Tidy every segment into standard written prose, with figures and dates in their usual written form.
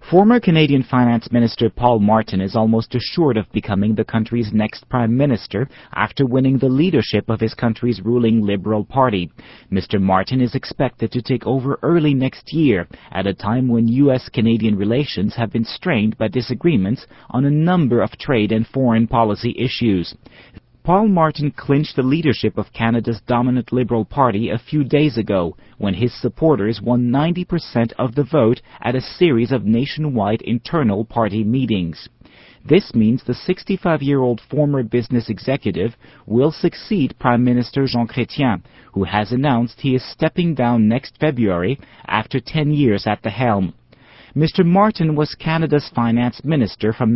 Former Canadian Finance Minister Paul Martin is almost assured of becoming the country's next Prime Minister after winning the leadership of his country's ruling Liberal Party. Mr. Martin is expected to take over early next year, at a time when U.S.-Canadian relations have been strained by disagreements on a number of trade and foreign policy issues. Paul Martin clinched the leadership of Canada's dominant Liberal Party a few days ago, when his supporters won 90% of the vote at a series of nationwide internal party meetings. This means the 65-year-old former business executive will succeed Prime Minister Jean Chrétien, who has announced he is stepping down next February after 10 years at the helm. Mr. Martin was Canada's finance minister from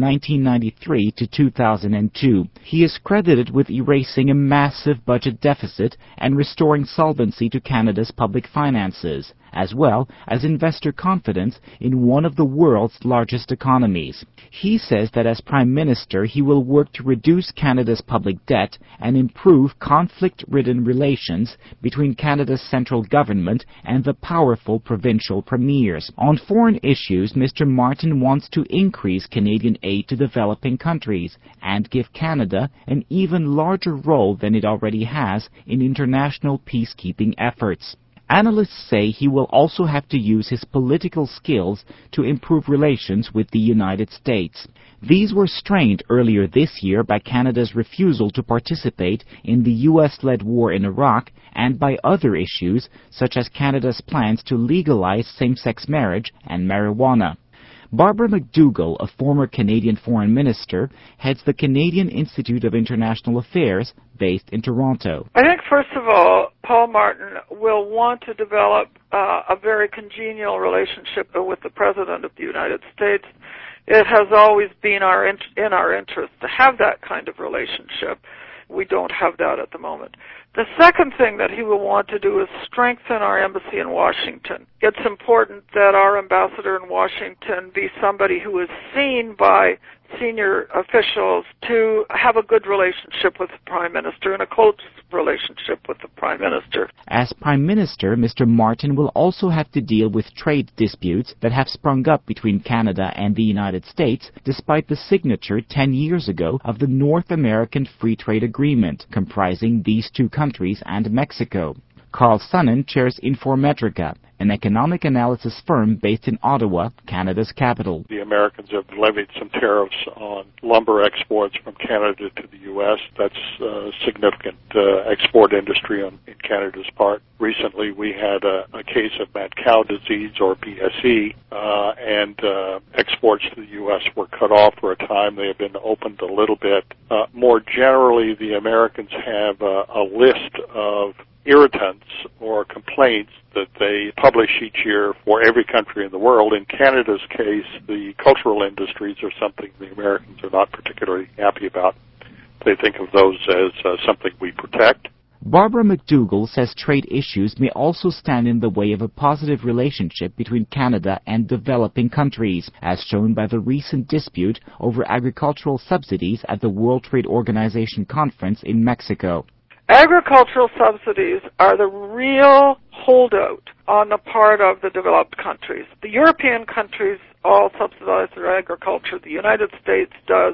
1993 to 2002. He is credited with erasing a massive budget deficit and restoring solvency to Canada's public finances, as well as investor confidence in one of the world's largest economies. He says that as Prime Minister, he will work to reduce Canada's public debt and improve conflict-ridden relations between Canada's central government and the powerful provincial premiers. On foreign issues, Mr. Martin wants to increase Canadian aid to developing countries and give Canada an even larger role than it already has in international peacekeeping efforts. Analysts say he will also have to use his political skills to improve relations with the United States. These were strained earlier this year by Canada's refusal to participate in the U.S.-led war in Iraq and by other issues, such as Canada's plans to legalize same-sex marriage and marijuana. Barbara McDougall, a former Canadian foreign minister, heads the Canadian Institute of International Affairs, based in Toronto. I think, first of all, Paul Martin will want to develop a very congenial relationship with the President of the United States. It has always been in our interest to have that kind of relationship. We don't have that at the moment. The second thing that he will want to do is strengthen our embassy in Washington. It's important that our ambassador in Washington be somebody who is seen by senior officials to have a good relationship with the Prime Minister and a close relationship with the Prime Minister. As Prime Minister, Mr. Martin will also have to deal with trade disputes that have sprung up between Canada and the United States despite the signature 10 years ago of the North American Free Trade Agreement, comprising these two countries and Mexico. Carl Sonnen chairs Informetrica, an economic analysis firm based in Ottawa, Canada's capital. The Americans have levied some tariffs on lumber exports from Canada to the U.S. That's a significant export industry in Canada's part. Recently, we had a case of mad cow disease, or BSE, and exports to the U.S. were cut off for a time. They have been opened a little bit. More generally, the Americans have a list of irritants or complaints that they publish each year for every country in the world. In Canada's case, the cultural industries are something the Americans are not particularly happy about. They think of those as something we protect. Barbara McDougall says trade issues may also stand in the way of a positive relationship between Canada and developing countries, as shown by the recent dispute over agricultural subsidies at the World Trade Organization conference in Mexico. Agricultural subsidies are the real holdout on the part of the developed countries. The European countries all subsidize their agriculture. The United States does,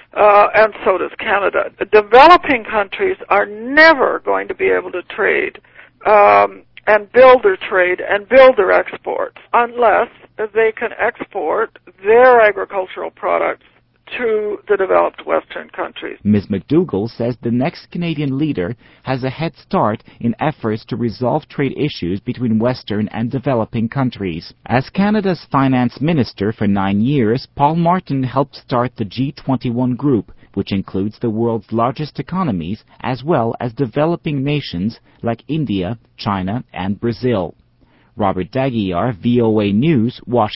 and so does Canada. The developing countries are never going to be able to trade and build their trade and build their exports unless they can export their agricultural products to the developed Western countries. Ms. McDougall says the next Canadian leader has a head start in efforts to resolve trade issues between Western and developing countries. As Canada's finance minister for 9 years, Paul Martin helped start the G21 group, which includes the world's largest economies as well as developing nations like India, China, and Brazil. Robert Daguillard, VOA News, Washington.